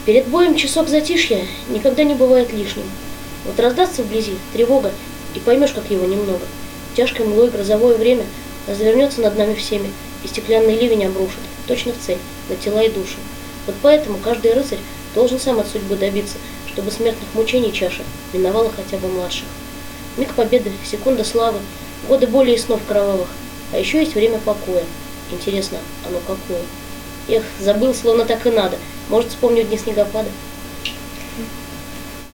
Перед боем часок затишья никогда не бывает лишним. Вот раздастся вблизи тревога, и поймешь, как его немного. Тяжкой мглой грозовое время развернется над нами всеми, и стеклянный ливень обрушит, точно в цель, на тела и души. Вот поэтому каждый рыцарь должен сам от судьбы добиться, чтобы смертных мучений чаша миновала хотя бы младших. Миг победы, секунда славы, годы боли и снов кровавых, а еще есть время покоя. Интересно, оно какое? Эх, забыл, словно так и надо. Может, вспомню дни снегопада.